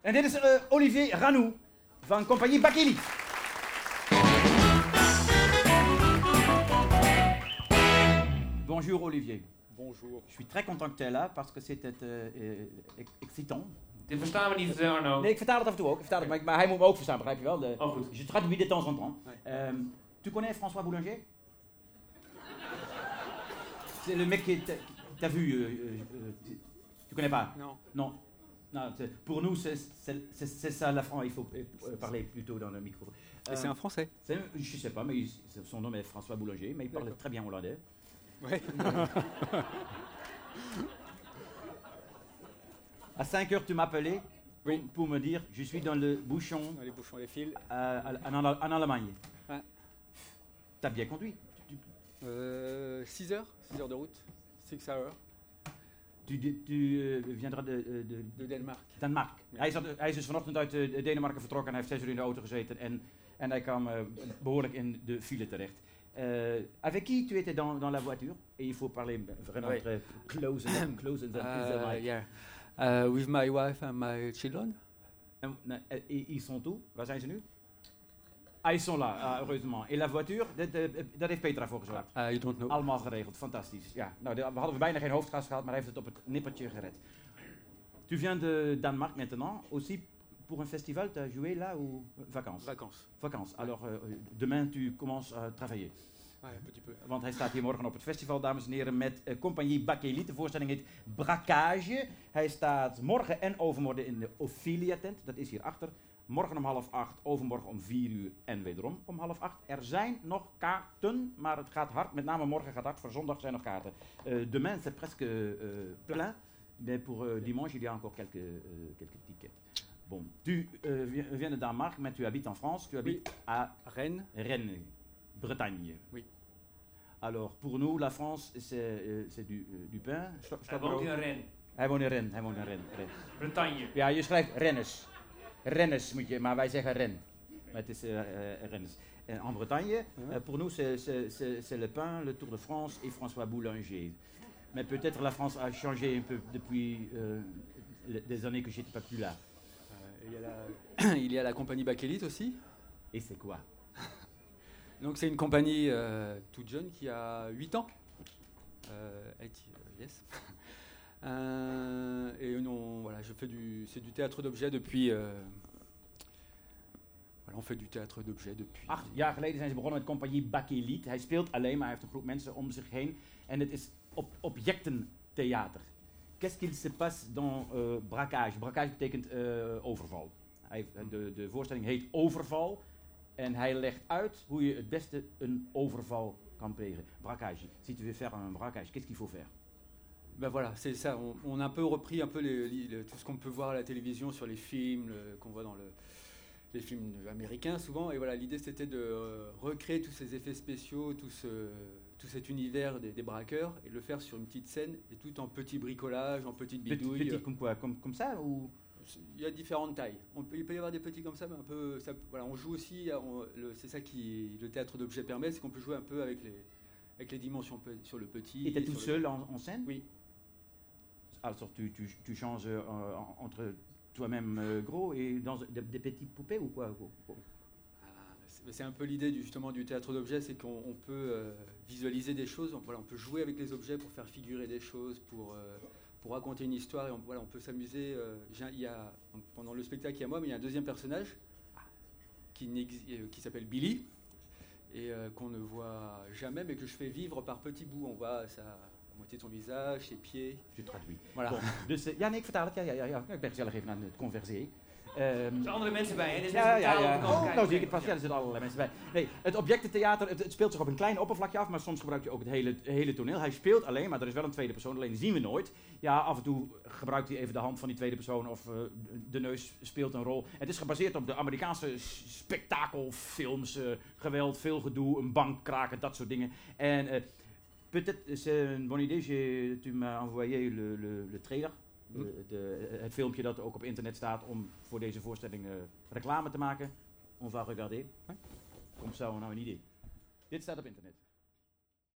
En dit is Olivier Ranou van compagnie Bakili. Bonjour Olivier. Bonjour. Je suis très content que tu es là parce que c'était excitant. Dit verstaan we niet, Arno. Nee, ik vertaal het af en toe ook. Ik vertaal het, maar hij moet me ook verstaan, begrijp je wel? Oh, goed. Je traduis de temps en temps. Tu connais François Boulanger? C'est le mec qui t'as vu. Tu connais pas? Non. Non. Non, pour nous, c'est ça la France. Il faut parler plutôt dans le micro. Et c'est un Français. Je sais pas, mais son nom est François Boulanger, mais il parle très bien hollandais. Ouais. À 5 heures, tu m'appelais pour me dire je suis dans le bouchon. Dans les bouchons, les fils. En Allemagne. Ouais. T'as bien conduit. 6 heures de route. 6 hours. Tu viendras de Denemarken. Denemarken. Ja. Hij is dus vanochtend uit Denemarken vertrokken en hij heeft 6 uur in de auto gezeten en hij kwam behoorlijk in de file terecht. Avec qui tu étais dans la voiture? Et il faut parler vraiment très close and Yeah. With my wife and my children. Ils sont où? Waar zijn ze nu? Ils sont là, heureusement. Et la voiture, daar heeft Petra voor gezorgd. You don't know. Allemaal geregeld, fantastisch. Ja, nou, we hadden bijna geen hoofdgas gehad, maar hij heeft het op het nippertje gered. Tu viens de Danemark maintenant, aussi pour un festival, tu as joué là ou vacances? Vacances. Alors, demain tu commences à travailler. Ouais, un petit peu. Want hij staat hier morgen op het festival, dames en heren, met compagnie Bakeli. De voorstelling heet Braquage. Hij staat morgen en overmorgen in de Ophelia tent, dat is hier achter. Morgen om 7:30, overmorgen om 4 uur en wederom om 7:30. Er zijn nog kaarten, maar het gaat hard. Met name morgen gaat hard, voor zondag zijn nog kaarten. Demain c'est presque plein, mais pour dimanche il y a encore quelques tickets. Bon, tu viens de Danemark, mais tu habites en France. Tu habites à Rennes, Bretagne. Oui. Alors, pour nous, la France, c'est du pain. Hij woont in Rennes. Hij woont in Rennes. Bretagne. Ja, je schrijft Rennes. Rennes moet je, maar wij zeggen Rennes. Maar het is Rennes. En Bretagne, pour nous, c'est le pain, le Tour de France et François Boulanger. Mais peut-être la France a changé un peu depuis des années que j'étais pas plus là. Il y a la compagnie Bakélite aussi. Et c'est quoi? Donc c'est une compagnie toute jeune qui a 8 ans. Yes. Et non, voilà, c'est du théâtre d'objets depuis. Voilà, on fait du théâtre d'objets depuis. 8 jaar geleden zijn ze begonnen met compagnie Bakeliet. Hij speelt alleen, maar hij heeft een groep mensen om zich heen. En het is objectentheater. Qu'est-ce qu'il se passe dans braquage? Braquage betekent overval. De voorstelling heet Overval. En hij legt uit hoe je het beste een overval kan plegen. Braquage. Si tu veux faire un braquage, qu'est-ce qu'il faut faire? Ben voilà, c'est ça. On a un peu repris un peu tout ce qu'on peut voir à la télévision sur les films qu'on voit dans les films américains souvent. Et voilà, l'idée c'était de recréer tous ces effets spéciaux, tout cet univers des braqueurs et de le faire sur une petite scène et tout en petit bricolage, en petites bidouilles. Petit comme quoi? Comme ça ou? Il y a différentes tailles. Il peut y avoir des petits comme ça, mais un peu. Voilà, on joue aussi. C'est ça qui le théâtre d'objets permet, c'est qu'on peut jouer un peu avec les dimensions sur le petit. Et t'es tout seul en scène? Oui. Alors tu changes entre toi-même gros et dans des petites poupées ou quoi? C'est un peu l'idée justement du théâtre d'objets, c'est qu'on peut visualiser des choses. Voilà, on peut jouer avec les objets pour faire figurer des choses, pour raconter une histoire. Et on peut s'amuser. Pendant le spectacle, il y a moi, mais il y a un deuxième personnage qui s'appelle Billy et qu'on ne voit jamais, mais que je fais vivre par petits bouts. On voit la moitié de son visage, ses pieds. Je traduis. Voilà. Bon, dus, ja, nee, ik vertaal het. Ja. Ik ben gezellig even aan het converseren. Er zijn andere mensen bij, hè? Er is Ja. Oh, nou zie ik het pas. Ja, er zitten allerlei mensen bij. Nee, het objectentheater, het speelt zich op een klein oppervlakje af, maar soms gebruikt je ook het hele toneel. Hij speelt alleen, maar er is wel een tweede persoon, alleen die zien we nooit. Ja, af en toe gebruikt hij even de hand van die tweede persoon of de neus speelt een rol. Het is gebaseerd op de Amerikaanse spektakelfilms, geweld, veel gedoe, een bank kraken, dat soort dingen. En peut-être c'est une bonne idée, tu m'as envoyé le trailer. Het filmpje dat ook op internet staat om voor deze voorstelling reclame te maken. On va regarder. Comme ça, on a une idée. Dit staat op internet.